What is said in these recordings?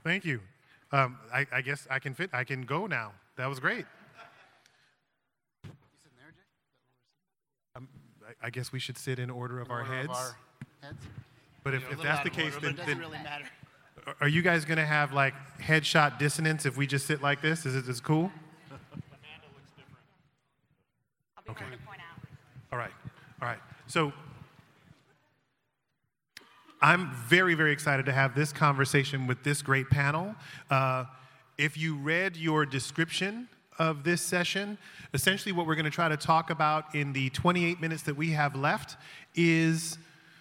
Thank you. I guess I can go now. That was great. You sitting there, Jay? I guess we should sit in order of our heads. Heads? But if that's the case, then it doesn't really matter. Are you guys going to have like headshot dissonance if we just sit like this? Is it cool? Amanda looks different. I'll be one to point out. All right. So I'm very, very excited to have this conversation with this great panel. If you read your description of this session, essentially what we're going to try to talk about in the 28 minutes that we have left is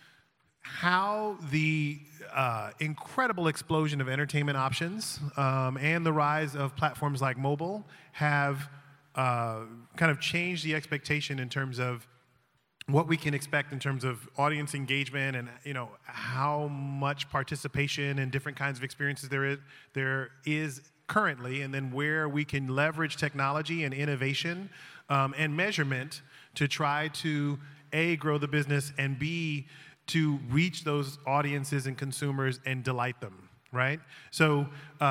how the incredible explosion of entertainment options and the rise of platforms like mobile have kind of changed the expectation in terms of what we can expect in terms of audience engagement and how much participation and different kinds of experiences there is currently, and then where we can leverage technology and innovation and measurement to try to A, grow the business, and B, to reach those audiences and consumers and delight them, right? So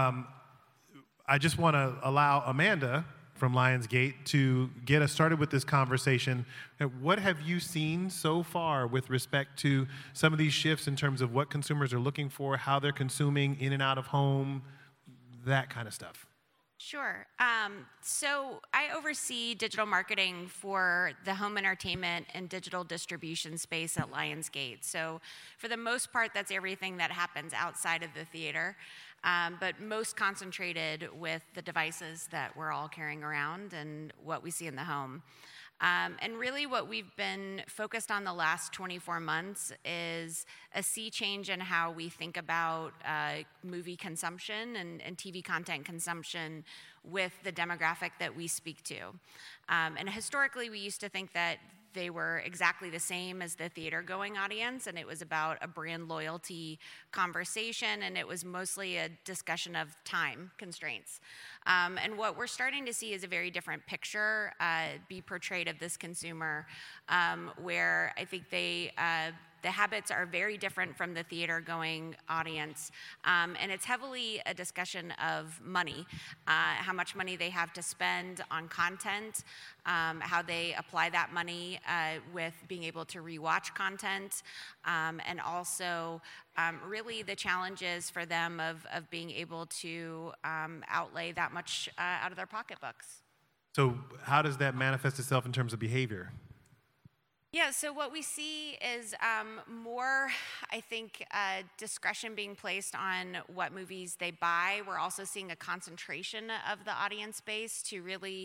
I just want to allow Amanda from Lionsgate to get us started with this conversation. What have you seen so far with respect to some of these shifts in terms of what consumers are looking for, how they're consuming in and out of home, that kind of stuff? Sure. So I oversee digital marketing for the home entertainment and digital distribution space at Lionsgate. So for the most part, that's everything that happens outside of the theater, but most concentrated with the devices that we're all carrying around and what we see in the home. And really what we've been focused on the last 24 months is a sea change in how we think about movie consumption and TV content consumption with the demographic that we speak to. And historically, we used to think that they were exactly the same as the theater-going audience, and it was about a brand loyalty conversation, and it was mostly a discussion of time constraints. And what we're starting to see is a very different picture be portrayed of this consumer, where I think the habits are very different from the theater-going audience, and it's heavily a discussion of money, how much money they have to spend on content, how they apply that money with being able to rewatch content, and also really the challenges for them of being able to outlay that much out of their pocketbooks. So how does that manifest itself in terms of behavior? Yeah, so what we see is more, I think, discretion being placed on what movies they buy. We're also seeing a concentration of the audience base to really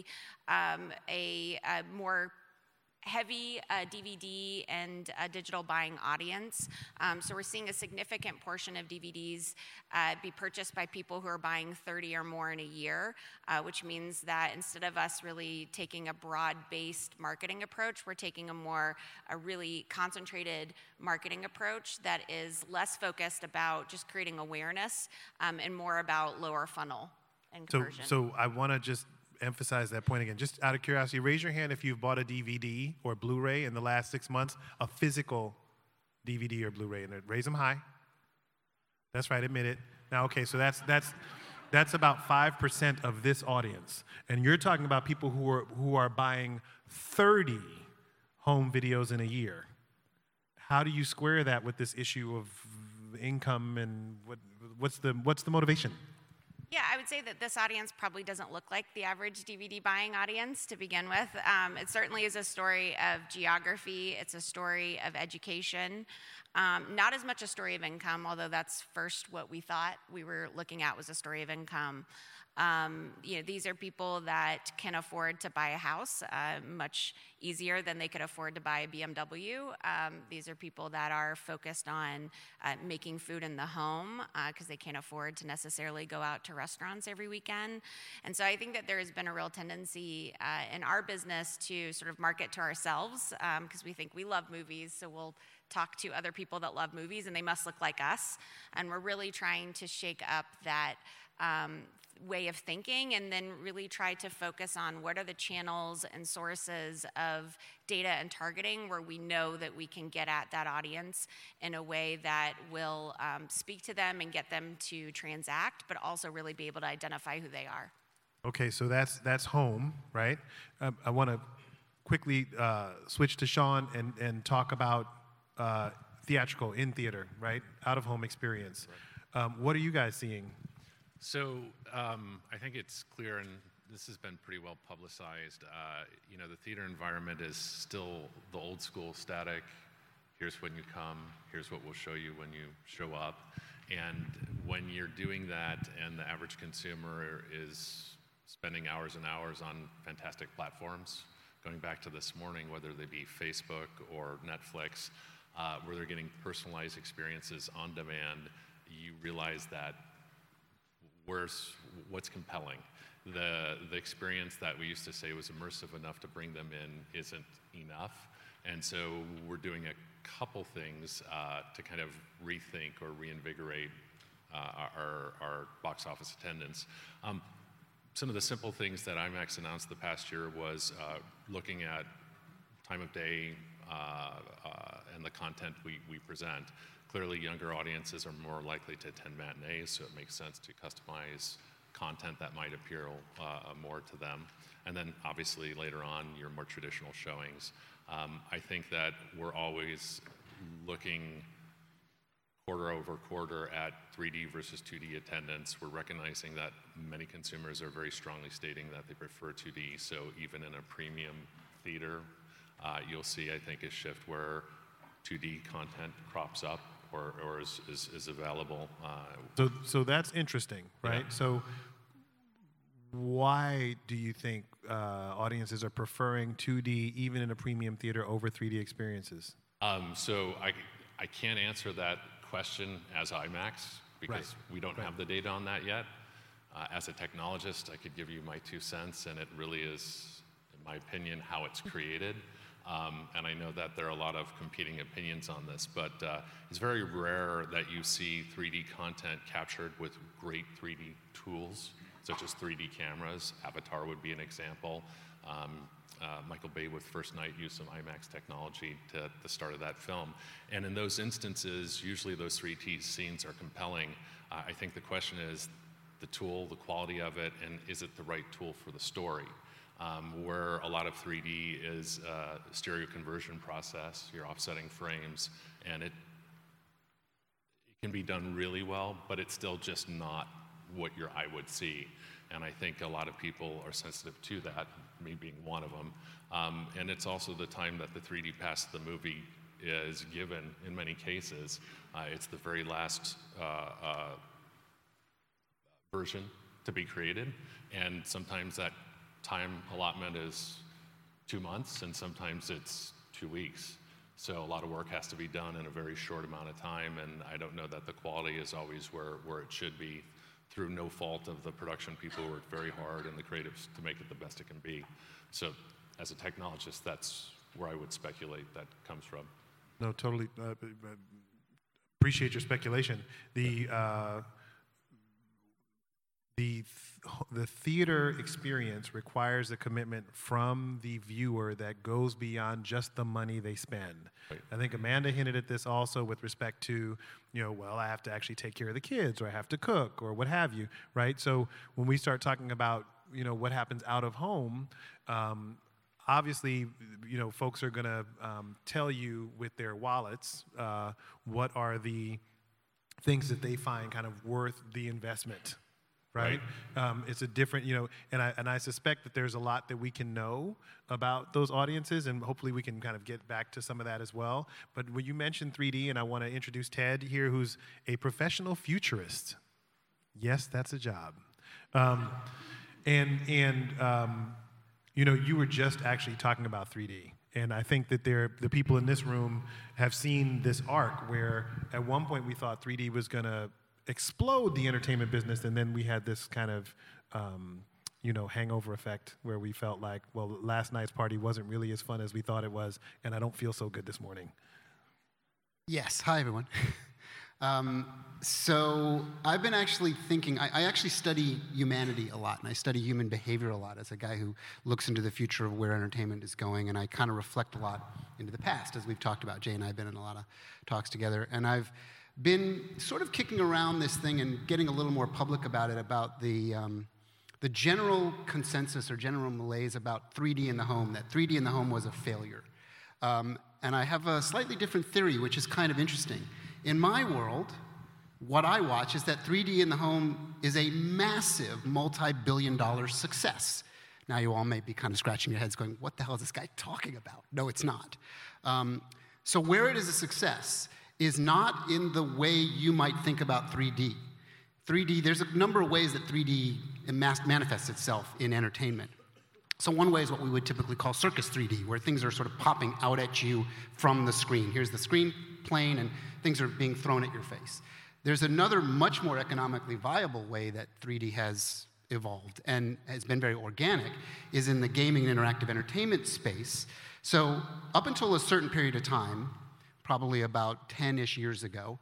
a more heavy DVD and digital buying audience. So we're seeing a significant portion of DVDs be purchased by people who are buying 30 or more in a year, which means that instead of us really taking a broad-based marketing approach, we're taking a really concentrated marketing approach that is less focused about just creating awareness and more about lower funnel and conversion. So I want to just emphasize that point again. Just out of curiosity, raise your hand if you've bought a DVD or Blu-ray in the last 6 months, a physical DVD or Blu-ray. And raise them high. That's right, admit it. Now, okay, so that's about 5% of this audience. And you're talking about people who are buying 30 home videos in a year. How do you square that with this issue of income, and what's the motivation? Yeah, I would say that this audience probably doesn't look like the average DVD buying audience to begin with. It certainly is a story of geography. It's a story of education. Not as much a story of income, although that's first what we thought we were looking at was a story of income. These are people that can afford to buy a house much easier than they could afford to buy a BMW. These are people that are focused on making food in the home because they can't afford to necessarily go out to restaurants every weekend. And so I think that there has been a real tendency in our business to sort of market to ourselves because we think we love movies, so we'll talk to other people that love movies and they must look like us. And we're really trying to shake up that way of thinking, and then really try to focus on what are the channels and sources of data and targeting where we know that we can get at that audience in a way that will speak to them and get them to transact, but also really be able to identify who they are. Okay, so that's home, right? I want to quickly switch to Sean and talk about theatrical, in theater, right? Out-of-home experience. Right. What are you guys seeing? So I think it's clear, and this has been pretty well publicized. The theater environment is still the old school static. Here's when you come. Here's what we'll show you when you show up. And when you're doing that, and the average consumer is spending hours and hours on fantastic platforms, going back to this morning, whether they be Facebook or Netflix, where they're getting personalized experiences on demand, you realize that what's compelling. The experience that we used to say was immersive enough to bring them in isn't enough. And so we're doing a couple things to kind of rethink or reinvigorate our box office attendance. Some of the simple things that IMAX announced the past year was looking at time of day and the content we present. Clearly, younger audiences are more likely to attend matinees, so it makes sense to customize content that might appeal more to them. And then, obviously, later on, your more traditional showings. I think that we're always looking quarter over quarter at 3D versus 2D attendance. We're recognizing that many consumers are very strongly stating that they prefer 2D, so even in a premium theater, you'll see, I think, a shift where 2D content crops up or is available. So that's interesting, right? Yeah. So why do you think audiences are preferring 2D even in a premium theater over 3D experiences? So I can't answer that question as IMAX because Right. we don't have the data on that yet. As a technologist, I could give you my 2 cents, and it really is, in my opinion, how it's created. And I know that there are a lot of competing opinions on this, but it's very rare that you see 3D content captured with great 3D tools, such as 3D cameras. Avatar would be an example. Michael Bay with First Night used some IMAX technology to the start of that film. And in those instances, usually those 3D scenes are compelling. I think the question is the tool, the quality of it, and is it the right tool for the story? Where a lot of 3D is a stereo conversion process, you're offsetting frames, and it can be done really well, but it's still just not what your eye would see. And I think a lot of people are sensitive to that, me being one of them. And it's also the time that the 3D pass of the movie is given in many cases. It's the very last version to be created, and sometimes that time allotment is 2 months, and sometimes it's 2 weeks. So a lot of work has to be done in a very short amount of time, and I don't know that the quality is always where it should be, through no fault of the production people who work very hard and the creatives to make it the best it can be. So as a technologist, that's where I would speculate that comes from. No, totally. Appreciate your speculation. The theater experience requires a commitment from the viewer that goes beyond just the money they spend. Right. I think Amanda hinted at this also with respect to, well, I have to actually take care of the kids, or I have to cook, or what have you, right? So when we start talking about, what happens out of home, obviously, folks are going to tell you with their wallets what are the things that they find kind of worth the investment. Right? It's a different, and I suspect that there's a lot that we can know about those audiences, and hopefully we can kind of get back to some of that as well. But when you mentioned 3D, and I want to introduce Ted here, who's a professional futurist. Yes, that's a job. You were just actually talking about 3D. And I think that the people in this room have seen this arc where at one point we thought 3D was going to explode the entertainment business, and then we had this kind of hangover effect where we felt like, well, last night's party wasn't really as fun as we thought it was, and I don't feel so good this morning. Yes. Hi, everyone. So I've been actually thinking, I actually study humanity a lot, and I study human behavior a lot as a guy who looks into the future of where entertainment is going, and I kind of reflect a lot into the past, as we've talked about. Jay and I have been in a lot of talks together, and I've been sort of kicking around this thing and getting a little more public about it, about the general consensus or general malaise about 3D in the home, that 3D in the home was a failure. And I have a slightly different theory, which is kind of interesting. In my world, what I watch is that 3D in the home is a massive multi-billion-dollar success. Now you all may be kind of scratching your heads going, what the hell is this guy talking about? No, it's not. So where it is a success is not in the way you might think about 3D. 3D, there's a number of ways that 3D manifests itself in entertainment. So one way is what we would typically call circus 3D, where things are sort of popping out at you from the screen. Here's the screen playing, and things are being thrown at your face. There's another much more economically viable way that 3D has evolved and has been very organic, is in the gaming and interactive entertainment space. So up until a certain period of time, probably about 10-ish years ago,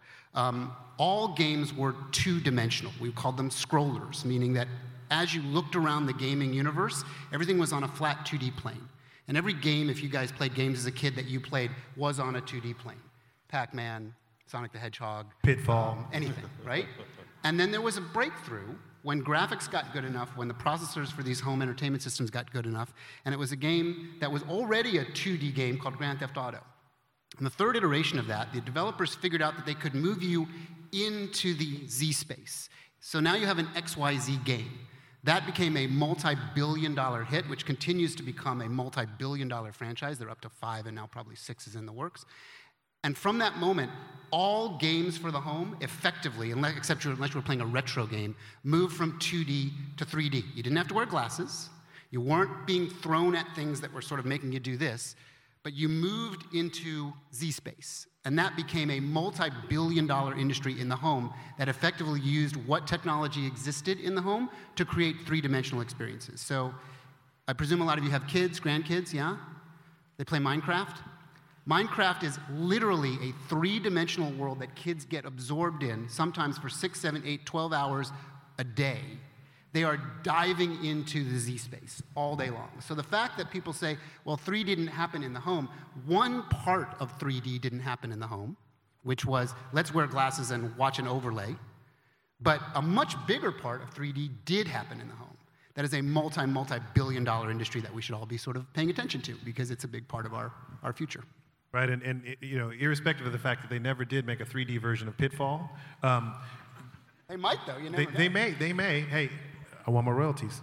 all games were two-dimensional. We called them scrollers, meaning that as you looked around the gaming universe, everything was on a flat 2D plane. And every game, if you guys played games as a kid that you played, was on a 2D plane. Pac-Man, Sonic the Hedgehog. Pitfall. Anything, right? And then there was a breakthrough when graphics got good enough, when the processors for these home entertainment systems got good enough, and it was a game that was already a 2D game called Grand Theft Auto. In the third iteration of that, the developers figured out that they could move you into the Z space. So now you have an XYZ game. That became a multi-billion-dollar hit, which continues to become a multi-billion-dollar franchise. They're up to 5, and now probably 6 is in the works. And from that moment, all games for the home effectively, unless you were playing a retro game, moved from 2D to 3D. You didn't have to wear glasses. You weren't being thrown at things that were sort of making you do this, but you moved into Z space. And that became a multi-billion-dollar industry in the home that effectively used what technology existed in the home to create three-dimensional experiences. So I presume a lot of you have kids, grandkids, yeah? They play Minecraft? Minecraft is literally a three-dimensional world that kids get absorbed in, sometimes for 6, 7, 8, 12 hours a day. They are diving into the Z space all day long. So the fact that people say, well, 3D didn't happen in the home, one part of 3D didn't happen in the home, which was, let's wear glasses and watch an overlay. But a much bigger part of 3D did happen in the home. That is a multi-billion-dollar industry that we should all be sort of paying attention to, because it's a big part of our future. Right, and you know, irrespective of the fact that they never did make a 3D version of Pitfall. They might, though. You never know. They may. Hey, I want more royalties.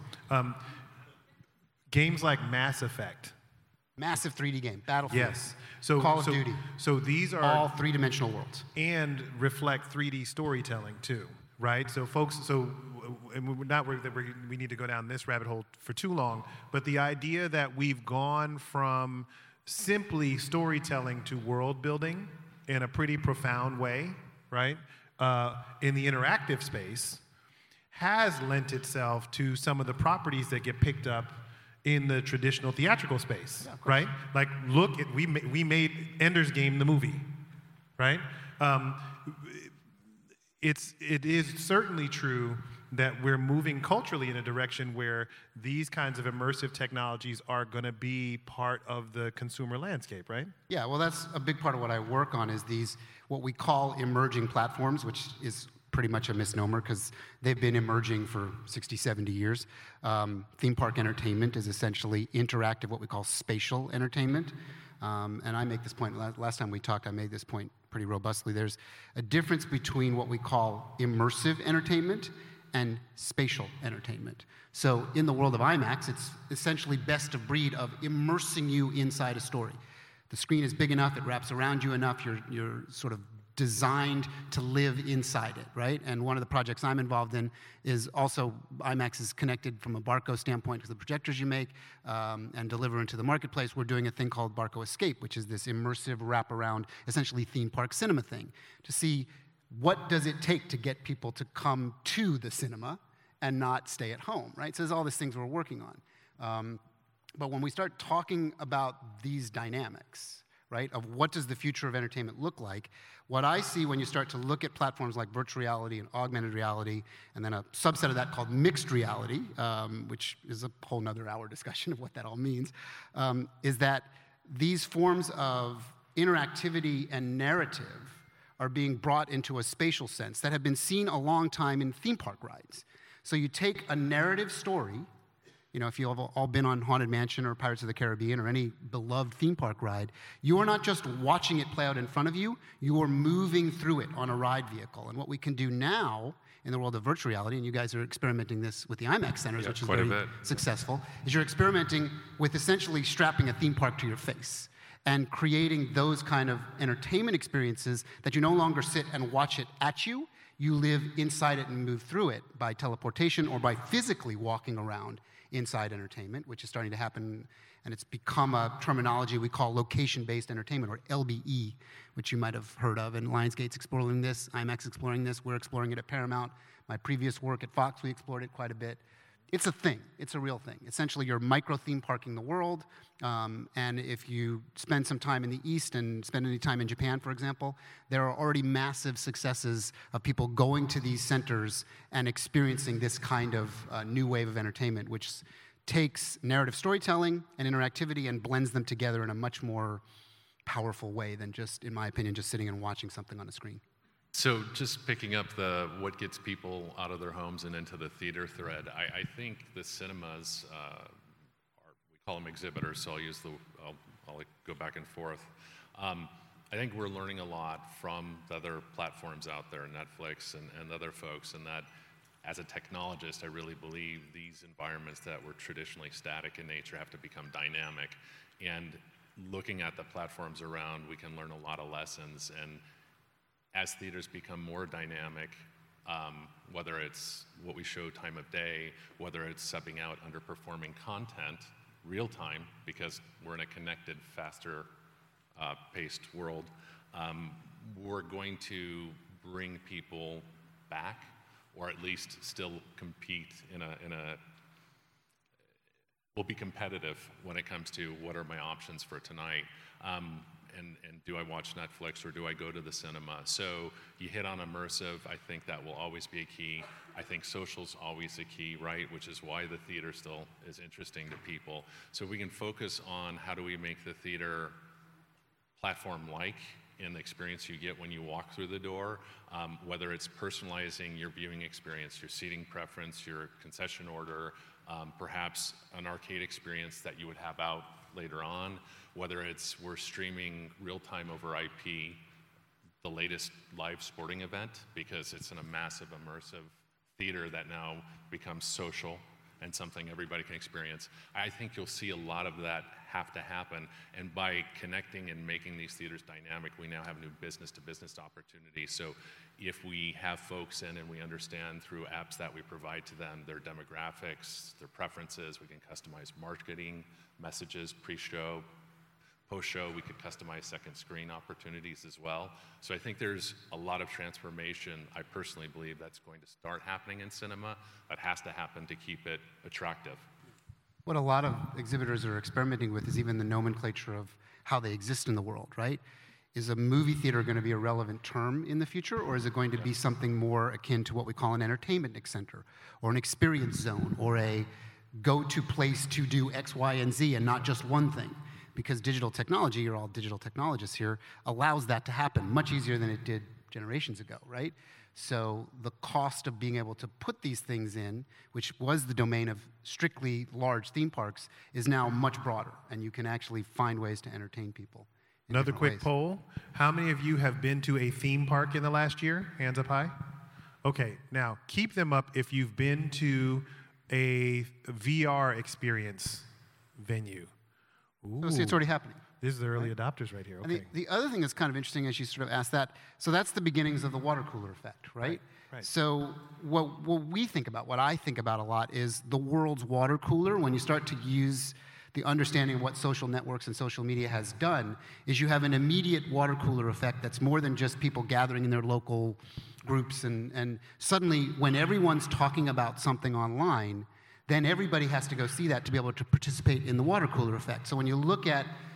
Games like Mass Effect. Massive 3D game. Battlefield. Yes. So Call of Duty. So these are all three-dimensional worlds. And reflect 3D storytelling too, right? So folks, and we're not worried that we need to go down this rabbit hole for too long, but the idea that we've gone from simply storytelling to world building in a pretty profound way, right? In the interactive space, has lent itself to some of the properties that get picked up in the traditional theatrical space, right? Like, look, we made Ender's Game the movie, right? It is certainly true that we're moving culturally in a direction where these kinds of immersive technologies are going to be part of the consumer landscape, right? Yeah, well, that's a big part of what I work on, is these, what we call emerging platforms, which is pretty much a misnomer because they've been emerging for 60, 70 years. Theme park entertainment is essentially interactive, what we call spatial entertainment. And I make this point, last time we talked, I made this point pretty robustly. There's a difference between what we call immersive entertainment and spatial entertainment. So in the world of IMAX, it's essentially best of breed of immersing you inside a story. The screen is big enough, it wraps around you enough, you're sort of designed to live inside it, right? And one of the projects I'm involved in is also, IMAX is connected from a Barco standpoint to the projectors you make and deliver into the marketplace. We're doing a thing called Barco Escape, which is this immersive wraparound, essentially theme park cinema thing, to see what does it take to get people to come to the cinema and not stay at home, right? So there's all these things we're working on. But when we start talking about these dynamics, right, of what does the future of entertainment look like. What I see when you start to look at platforms like virtual reality and augmented reality, and then a subset of that called mixed reality, which is a whole nother hour discussion of what that all means, is that these forms of interactivity and narrative are being brought into a spatial sense that have been seen a long time in theme park rides. So you take a narrative story, you know, if you've all been on Haunted Mansion or Pirates of the Caribbean or any beloved theme park ride, you are not just watching it play out in front of you, you are moving through it on a ride vehicle. And what we can do now in the world of virtual reality, and you guys are experimenting this with the IMAX centers, which is very successful, is you're experimenting with essentially strapping a theme park to your face and creating those kind of entertainment experiences that you no longer sit and watch it at you. You live inside it and move through it by teleportation or by physically walking around inside entertainment, which is starting to happen, and it's become a terminology we call location-based entertainment, or LBE, which you might have heard of, and Lionsgate's exploring this, IMAX exploring this, we're exploring it at Paramount. My previous work at Fox, we explored it quite a bit. It's a thing. It's a real thing. Essentially, you're micro-theme parking the world, and if you spend some time in the East and spend any time in Japan, for example, there are already massive successes of people going to these centers and experiencing this kind of new wave of entertainment, which takes narrative storytelling and interactivity and blends them together in a much more powerful way than just, in my opinion, just sitting and watching something on a screen. So just picking up the what gets people out of their homes and into the theater thread, I think the cinemas, we call them exhibitors, so I'll go back and forth. I think we're learning a lot from the other platforms out there, Netflix and other folks, and that as a technologist, I really believe these environments that were traditionally static in nature have to become dynamic. And looking at the platforms around, we can learn a lot of lessons. And as theaters become more dynamic, whether it's what we show time of day, whether it's subbing out underperforming content real time, because we're in a connected, faster paced world, we're going to bring people back, or at least still compete we'll be competitive when it comes to what are my options for tonight. And do I watch Netflix or do I go to the cinema? So you hit on immersive. I think that will always be a key. I think social's always a key, right? Which is why the theater still is interesting to people. So we can focus on how do we make the theater platform-like in the experience you get when you walk through the door, whether it's personalizing your viewing experience, your seating preference, your concession order, perhaps an arcade experience that you would have out later on, whether it's we're streaming real-time over IP, the latest live sporting event, because it's in a massive immersive theater that now becomes social and something everybody can experience. I think you'll see a lot of that have to happen, and by connecting and making these theaters dynamic, we now have new business-to-business opportunities. So if we have folks in and we understand through apps that we provide to them their demographics, their preferences, we can customize marketing messages, pre-show, post-show, we could customize second screen opportunities as well. So I think there's a lot of transformation, I personally believe, that's going to start happening in cinema. That has to happen to keep it attractive. What a lot of exhibitors are experimenting with is even the nomenclature of how they exist in the world, right? Is a movie theater going to be a relevant term in the future, or is it going to be something more akin to what we call an entertainment center, or an experience zone, or a go-to place to do X, Y, and Z, and not just one thing? Because digital technology, you're all digital technologists here, allows that to happen much easier than it did generations ago, right? So the cost of being able to put these things in, which was the domain of strictly large theme parks, is now much broader, and you can actually find ways to entertain people. Another quick poll. How many of you have been to a theme park in the last year? Hands up high. Okay, now keep them up if you've been to a VR experience venue. Ooh. So see, it's already happening. This is the early adopters right here. Okay. And the other thing that's kind of interesting as you sort of asked that, so that's the beginnings of the water cooler effect, right? Right. So what we think about, what I think about a lot, is the world's water cooler. When you start to use the understanding of what social networks and social media has done, is you have an immediate water cooler effect that's more than just people gathering in their local groups. And suddenly, when everyone's talking about something online, then everybody has to go see that to be able to participate in the water cooler effect. So when you look at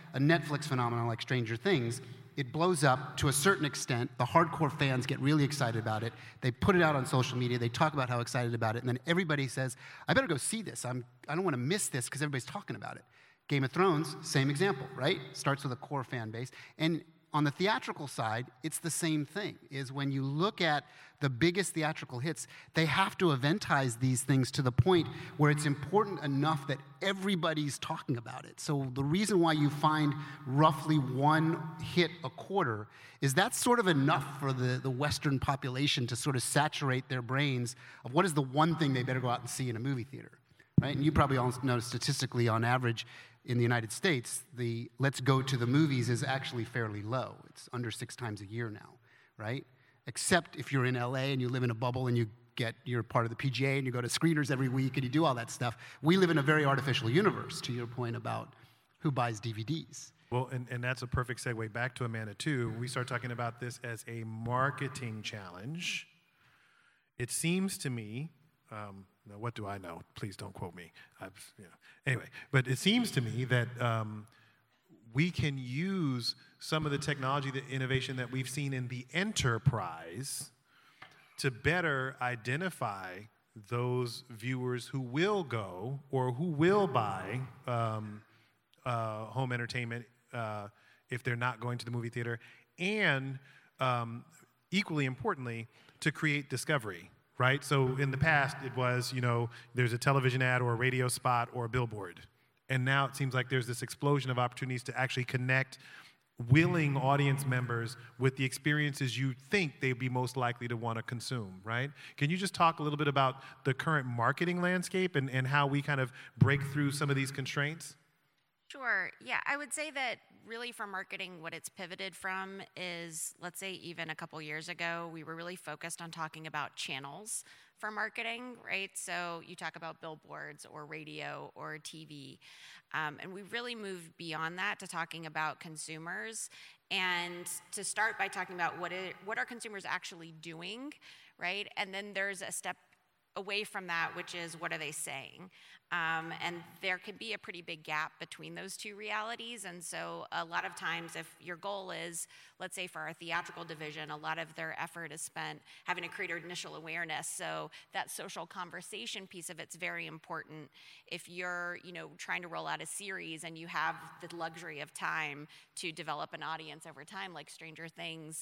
a Netflix phenomenon like Stranger Things, it blows up to a certain extent. The hardcore fans get really excited about it. They put it out on social media. They talk about how excited about it. And then everybody says, I better go see this. I don't want to miss this because everybody's talking about it. Game of Thrones, same example, right? Starts with a core fan base. And on the theatrical side, it's the same thing, is when you look at the biggest theatrical hits, they have to eventize these things to the point where it's important enough that everybody's talking about it. So the reason why you find roughly one hit a quarter is that's sort of enough for the Western population to sort of saturate their brains of what is the one thing they better go out and see in a movie theater, right? And you probably all know statistically, on average, in the United States, the let's go to the movies is actually fairly low. It's under 6 times a year now, right? Except if you're in LA and you live in a bubble and you're part of the PGA and you go to screeners every week and you do all that stuff. We live in a very artificial universe, to your point about who buys DVDs. Well, and that's a perfect segue back to Amanda, too. We start talking about this as a marketing challenge. It seems to me, now, what do I know? Please don't quote me. Anyway, but it seems to me that we can use some of the technology, the innovation that we've seen in the enterprise to better identify those viewers who will go or who will buy home entertainment if they're not going to the movie theater, and equally importantly, to create discovery. Right? So in the past, it was, there's a television ad or a radio spot or a billboard. And now it seems like there's this explosion of opportunities to actually connect willing audience members with the experiences you think they'd be most likely to want to consume, right? Can you just talk a little bit about the current marketing landscape and how we kind of break through some of these constraints? Sure. Yeah, I would say that really for marketing, what it's pivoted from is, let's say even a couple years ago, we were really focused on talking about channels for marketing, right? So you talk about billboards or radio or TV. And we really moved beyond that to talking about consumers, and to start by talking about what are consumers actually doing, right? And then there's a step away from that, which is what are they saying? And there can be a pretty big gap between those two realities. And so a lot of times if your goal is, let's say for our theatrical division, a lot of their effort is spent having to create initial awareness. So that social conversation piece of it's very important. If you're, trying to roll out a series and you have the luxury of time to develop an audience over time, like Stranger Things,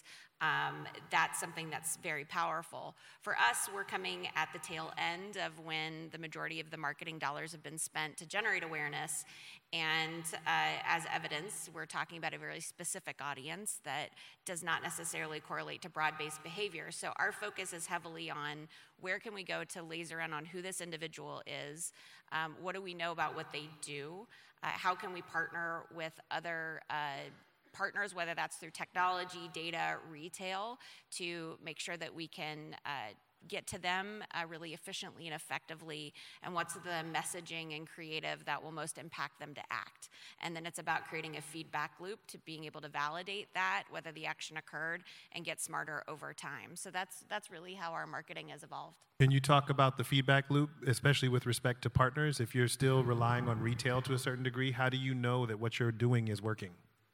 that's something that's very powerful. For us, we're coming at the tail end of when the majority of the marketing dollars have been spent to generate awareness. And as evidence, we're talking about a very specific audience that does not necessarily correlate to broad-based behavior. So our focus is heavily on where can we go to laser in on who this individual is, what do we know about what they do, how can we partner with other partners, whether that's through technology, data, retail, to make sure that we can get to them really efficiently and effectively, and what's the messaging and creative that will most impact them to act. And then it's about creating a feedback loop to being able to validate that, whether the action occurred, and get smarter over time. So that's really how our marketing has evolved. Can you talk about the feedback loop, especially with respect to partners? If you're still relying on retail to a certain degree, how do you know that what you're doing is working?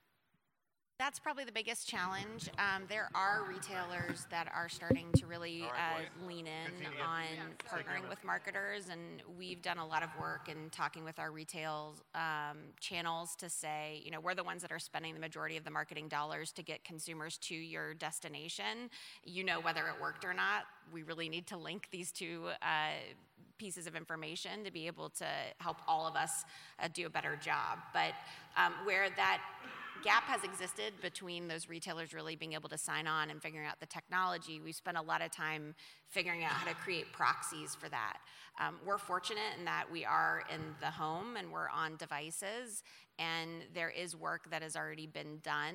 That's probably the biggest challenge. There are retailers that are starting to really lean in on partnering with marketers, and we've done a lot of work in talking with our retail channels to say, we're the ones that are spending the majority of the marketing dollars to get consumers to your destination. Whether it worked or not. We really need to link these two pieces of information to be able to help all of us do a better job. But where that gap has existed between those retailers really being able to sign on and figuring out the technology, we spent a lot of time figuring out how to create proxies for that. We're fortunate in that we are in the home and we're on devices, and there is work that has already been done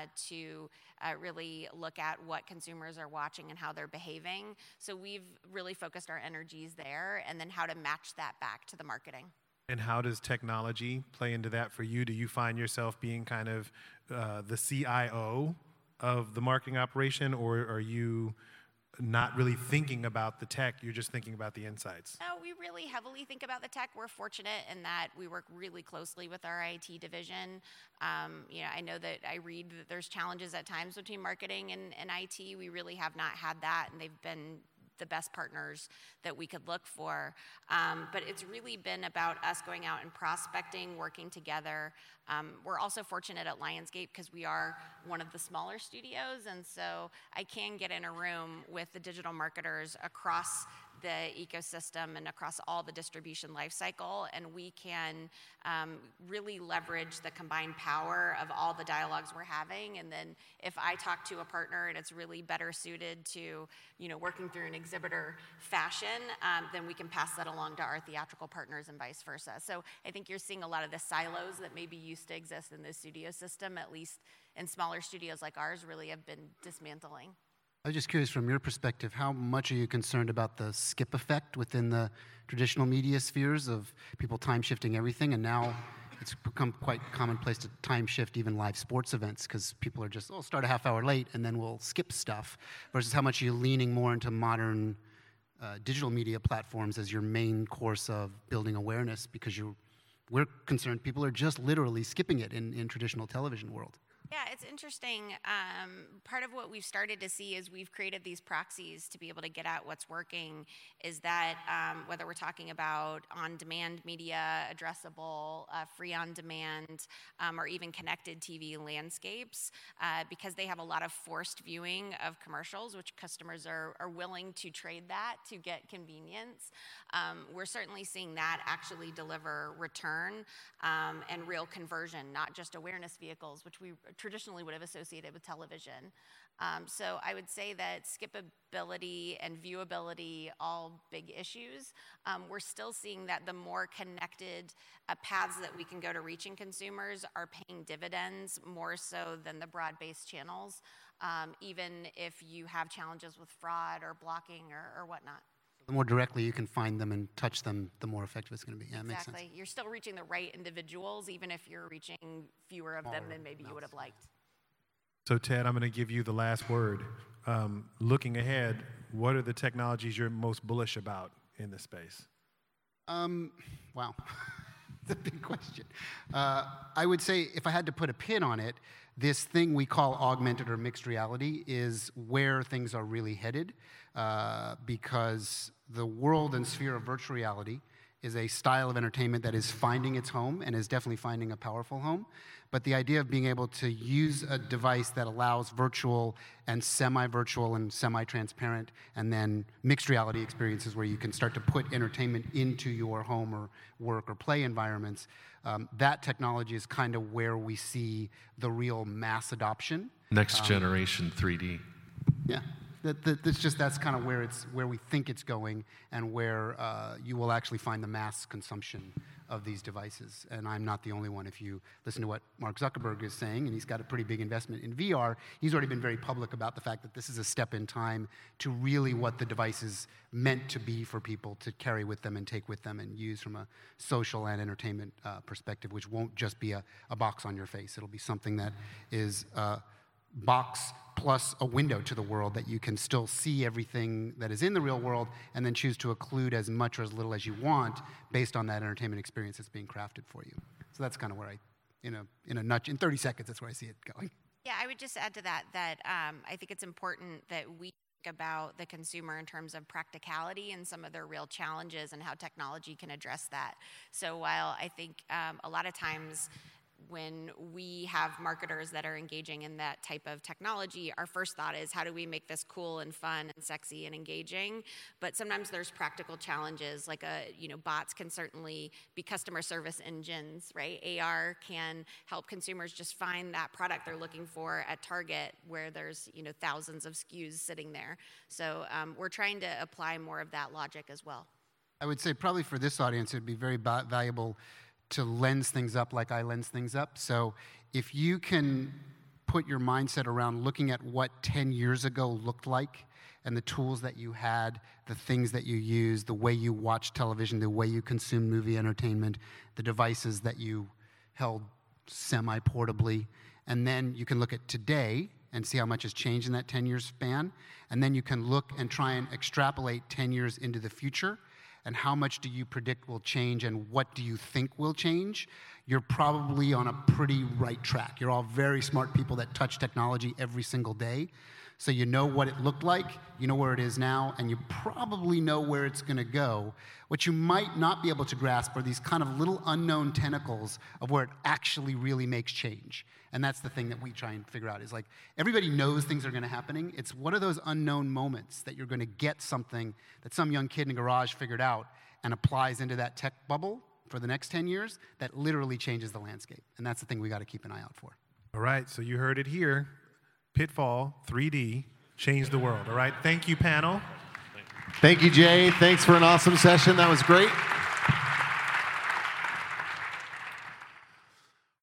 to really look at what consumers are watching and how they're behaving. So we've really focused our energies there, and then how to match that back to the marketing. And how does technology play into that for you? Do you find yourself being kind of the CIO of the marketing operation, or are you not really thinking about the tech, you're just thinking about the insights? No, we really heavily think about the tech. We're fortunate in that we work really closely with our IT division. I know that I read that there's challenges at times between marketing and IT. We really have not had that, and they've been the best partners that we could look for. But it's really been about us going out and prospecting, working together. We're also fortunate at Lionsgate because we are one of the smaller studios, and so I can get in a room with the digital marketers across the ecosystem and across all the distribution lifecycle, and we can really leverage the combined power of all the dialogues we're having. And then if I talk to a partner and it's really better suited to working through an exhibitor fashion, then we can pass that along to our theatrical partners and vice versa. So I think you're seeing a lot of the silos that maybe used to exist in the studio system, at least in smaller studios like ours, really have been dismantling. I was just curious, from your perspective, how much are you concerned about the skip effect within the traditional media spheres of people time shifting everything, and now it's become quite commonplace to time shift even live sports events because people are just, start a half hour late and then we'll skip stuff, versus how much are you leaning more into modern digital media platforms as your main course of building awareness, because we're concerned people are just literally skipping it in traditional television world. Yeah, it's interesting. Part of what we've started to see is we've created these proxies to be able to get at what's working, is that whether we're talking about on-demand media, addressable, free on-demand, or even connected TV landscapes, because they have a lot of forced viewing of commercials, which customers are willing to trade that to get convenience. We're certainly seeing that actually deliver return and real conversion, not just awareness vehicles, which we traditionally would have associated with television. So I would say that skippability and viewability, all big issues. We're still seeing that the more connected paths that we can go to reaching consumers are paying dividends more so than the broad-based channels, even if you have challenges with fraud or blocking or whatnot. The more directly you can find them and touch them, the more effective it's going to be. Yeah, exactly. Makes sense. You're still reaching the right individuals, even if you're reaching fewer of them than maybe you would have liked. So Ted, I'm going to give you the last word. Looking ahead, what are the technologies you're most bullish about in this space? Wow. It's a big question. I would say, if I had to put a pin on it, this thing we call augmented or mixed reality is where things are really headed, because the world and sphere of virtual reality is a style of entertainment that is finding its home and is definitely finding a powerful home. But the idea of being able to use a device that allows virtual and semi-virtual and semi-transparent and then mixed reality experiences where you can start to put entertainment into your home or work or play environments, that technology is kind of where we see the real mass adoption. Next generation 3D. Yeah. That's kind of where we think it's going, and where you will actually find the mass consumption of these devices. And I'm not the only one. If you listen to what Mark Zuckerberg is saying, and he's got a pretty big investment in VR, he's already been very public about the fact that this is a step in time to really what the device is meant to be for people to carry with them and take with them and use from a social and entertainment perspective, which won't just be a box on your face. It'll be something that is box plus a window to the world, that you can still see everything that is in the real world and then choose to occlude as much or as little as you want based on that entertainment experience that's being crafted for you. So that's kind of where in 30 seconds, that's where I see it going. Yeah, I would just add to that I think it's important that we think about the consumer in terms of practicality and some of their real challenges and how technology can address that. So while I think a lot of times when we have marketers that are engaging in that type of technology, our first thought is, how do we make this cool and fun and sexy and engaging? But sometimes there's practical challenges, like bots can certainly be customer service engines, right? AR can help consumers just find that product they're looking for at Target, where there's thousands of SKUs sitting there. So we're trying to apply more of that logic as well. I would say probably for this audience, it'd be very valuable to lens things up like I lens things up. So if you can put your mindset around looking at what 10 years ago looked like and the tools that you had, the things that you used, the way you watched television, the way you consumed movie entertainment, the devices that you held semi-portably, and then you can look at today and see how much has changed in that 10-year span. And then you can look and try and extrapolate 10 years into the future, and how much do you predict will change and what do you think will change. You're probably on a pretty right track. You're all very smart people that touch technology every single day. So you know what it looked like, you know where it is now, and you probably know where it's going to go. What you might not be able to grasp are these kind of little unknown tentacles of where it actually really makes change. And that's the thing that we try and figure out is like, everybody knows things are going to happen. It's what are those unknown moments that you're going to get something that some young kid in a garage figured out and applies into that tech bubble for the next 10 years that literally changes the landscape. And that's the thing we got to keep an eye out for. All right, so you heard it here. Pitfall 3D changed the world. All right, thank you, panel. Thank you, Jay. Thanks for an awesome session. That was great.